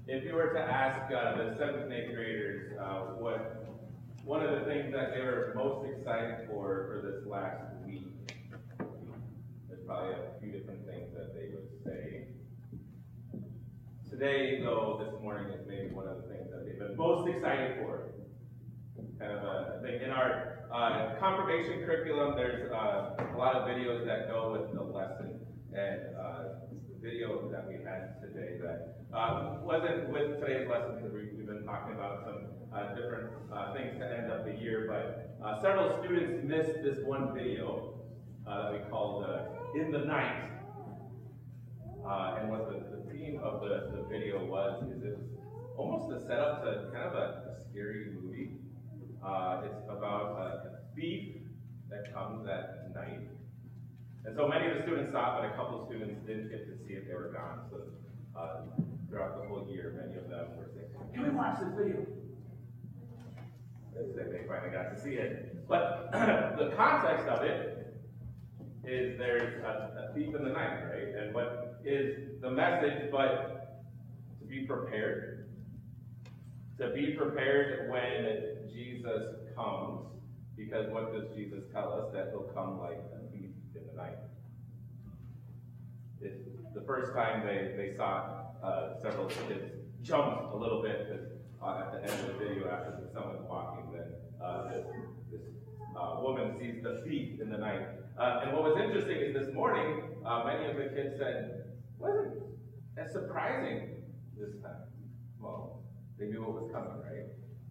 If you were to ask the 7th and 8th graders what one of the things that they were most excited for this last week, there's probably a few different things that they would say. Today, though, this morning is maybe one of the things that they've been most excited for. Kind of a thing. In our confirmation curriculum, there's a lot of videos that go with the lesson. And the video that we had today that wasn't with today's lesson because we've been talking about some different things to end up the year, but several students missed this one video that we called In the Night. And what the theme of the video was is it was almost a setup to kind of a scary movie. It's about a thief that comes at night. And so many of the students saw it, but a couple of students didn't get to see it. They were gone. So throughout the whole year, many of them were saying, "Can we watch this video?" They finally got to see it. But the context of it is there's a thief in the night, right? And what is the message but to be prepared? To be prepared when Jesus comes. Because what does Jesus tell us? That he'll come like a thief in the night. The first time they saw several kids jumped a little bit because at the end of the video, after someone's walking, then this woman sees the thief in the night. And what was interesting is this morning, many of the kids said, wasn't as surprising this time. Well, they knew what was coming, right?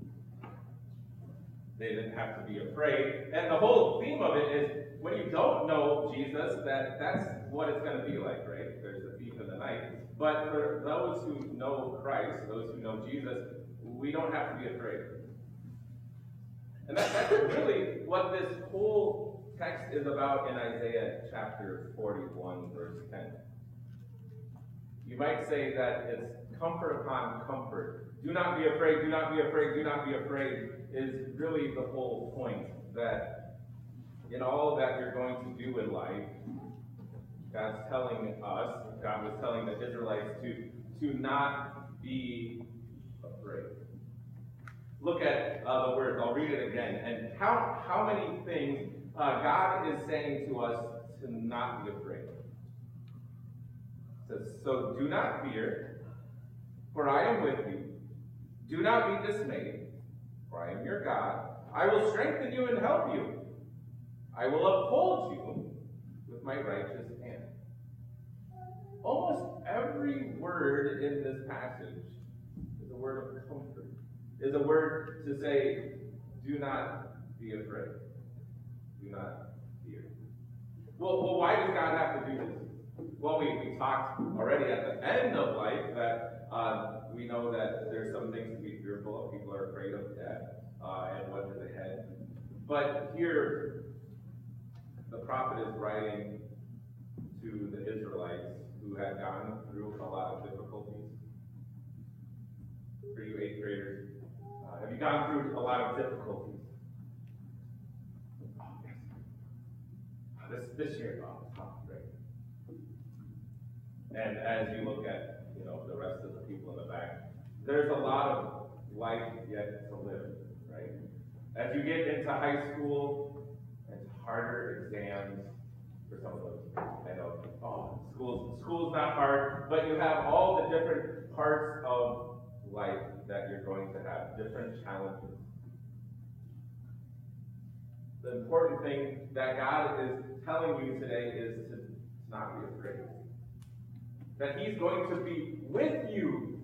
They didn't have to be afraid. And the whole theme of it is when you don't know Jesus, that's what it's going to be like, right? There's a thief in the night. But for those who know Christ, those who know Jesus, we don't have to be afraid. And that's really what this whole text is about in Isaiah chapter 41, verse 10. You might say that it's comfort upon comfort. Do not be afraid, do not be afraid, do not be afraid is really the whole point. That in all that you're going to do in life, God's telling us, God was telling the Israelites to not be afraid. Look at the words, I'll read it again. And how many things God is saying to us to not be afraid. It says, so do not fear, for I am with you. Do not be dismayed, for I am your God. I will strengthen you and help you. I will uphold you with my righteous hand. Almost every word in this passage is a word of comfort, is a word to say, do not be afraid. Do not fear. Well, why does God have to do this? Well, we talked already at the end of life that we know that there's some things to be fearful of. People are afraid of death and what is ahead. But here, the prophet is writing to the Israelites who had gone through a lot of difficulties. For you 8th graders, have you gone through a lot of difficulties? Oh, yes. This year, great. And as you look at the rest of the people in the back, there's a lot of life yet to live, right? As you get into high school, it's harder exams for some of those. I know, school's not hard, but you have all the different parts of life that you're going to have, different challenges. The important thing that God is telling you today is to not be afraid. That he's going to be with you.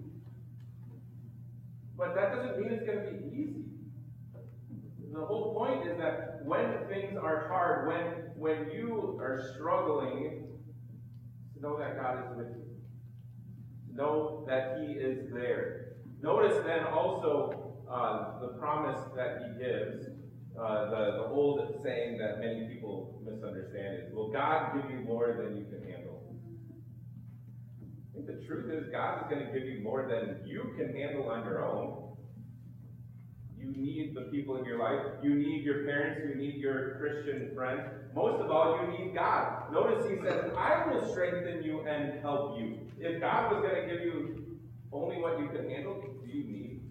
But that doesn't mean it's going to be easy. The whole point is that when things are hard, when you are struggling, know that God is with you. Know that he is there. Notice then also the promise that he gives, the old saying that many people misunderstand is, will God give you more than you can handle? I think the truth is God is going to give you more than you can handle on your own. You need the people in your life. You need your parents. You need your Christian friends. Most of all, you need God. Notice he says, I will strengthen you and help you. If God was going to give you only what you can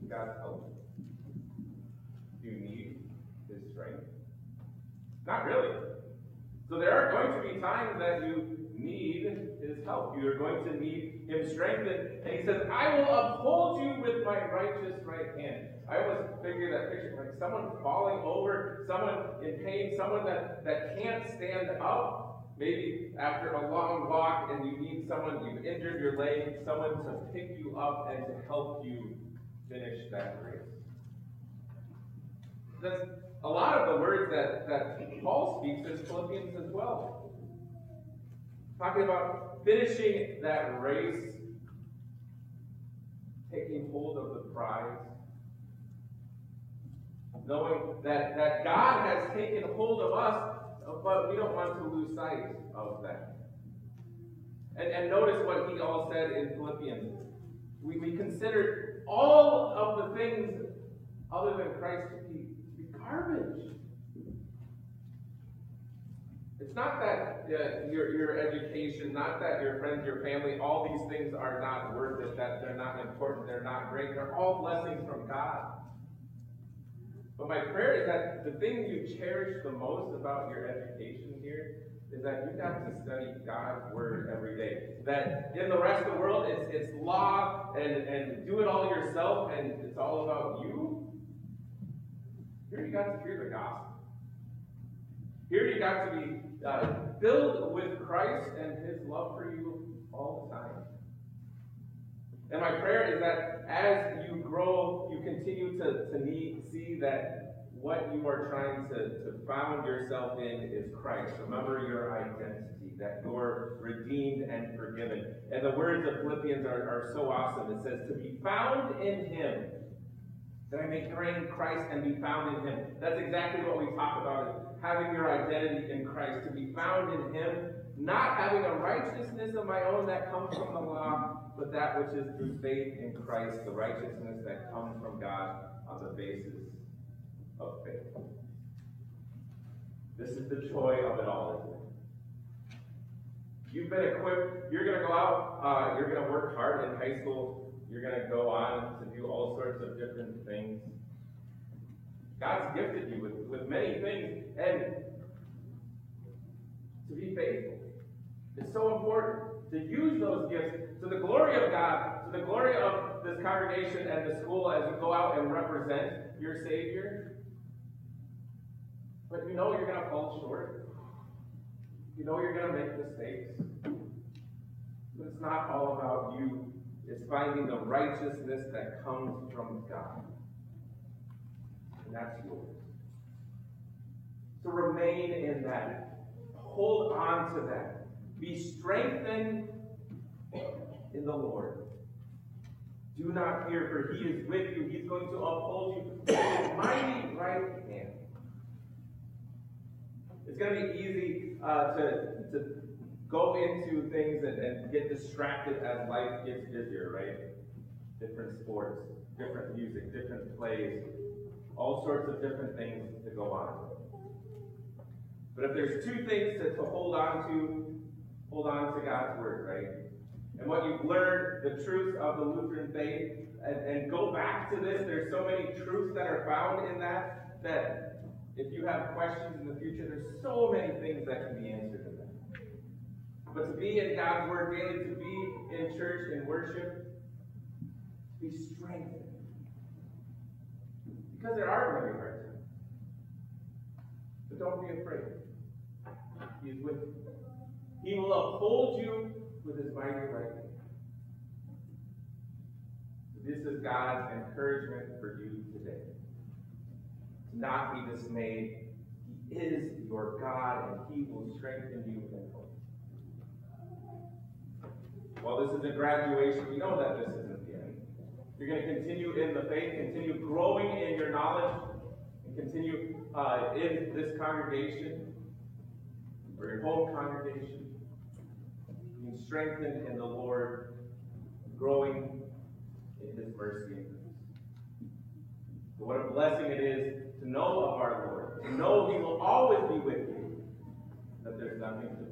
God's help? Do you need his strength? Not really. So there are going to be times that you need his help. You are going to need him strengthened. And he says, I will uphold you with my righteous right hand. I always figure that picture like someone falling over, someone in pain, someone that can't stand up. Maybe after a long walk and you need someone, you've injured your leg, someone to pick you up and to help you finish that race. That's a lot of the words that Paul speaks in Philippians as well. Talking about finishing that race, taking hold of the prize, knowing that God has taken hold of us, but we don't want to lose sight of that. And notice what he all said in Philippians. We considered all of the things other than Christ to be garbage. It's not that your education, not that your friends, your family, all these things are not worth it, that they're not important, they're not great. They're all blessings from God. But my prayer is that the thing you cherish the most about your education here is that you got to study God's Word every day. That in the rest of the world, it's law and do it all yourself and it's all about you. Here you got to hear the gospel. Here you got to be filled with Christ and his love for you all the time. And my prayer is that as you grow, you continue to see that what you are trying to found yourself in is Christ. Remember your identity, that you're redeemed and forgiven. And the words of Philippians are so awesome. It says, to be found in him, that I may claim Christ and be found in him. That's exactly what we talk about, is having your identity in Christ, to be found in him, not having a righteousness of my own that comes from the law, but that which is through faith in Christ, the righteousness that comes from God on the basis of faith. This is the joy of it all, isn't it? You've been equipped. You're going to go out. You're going to work hard in high school. You're going to go on to do all sorts of different things. God's gifted you with many things. And to be faithful. It's so important to use those gifts to the glory of God, to the glory of this congregation and the school as you go out and represent your Savior. But you know you're going to fall short. You know you're going to make mistakes. But it's not all about you. It's finding the righteousness that comes from God. And that's yours. So remain in that. Hold on to that. Be strengthened in the Lord. Do not fear, for he is with you. He's going to uphold you with his mighty right hand. It's going to be easy to go into things and get distracted as life gets busier, right? Different sports, different music, different plays, all sorts of different things to go on. But if there's two things to hold on to God's Word, right? And what you've learned, the truths of the Lutheran faith, and go back to this. There's so many truths that are found in that if you have questions in the future, there's so many things that can be answered in that. But to be in God's Word daily, to be in church and worship, be strengthened. Because there are going to be hard times. But don't be afraid. He is with you. He will uphold you with his mighty right hand. This is God's encouragement for you today. To not be dismayed. He is your God, and he will strengthen you in hope. While this is a graduation, we know that this isn't the end. You're going to continue in the faith, continue growing in your knowledge, and continue in this congregation, or your home congregation, being strengthened in the Lord, growing in his mercy and grace. So what a blessing it is to know of our Lord, to know he will always be with you, that there's nothing to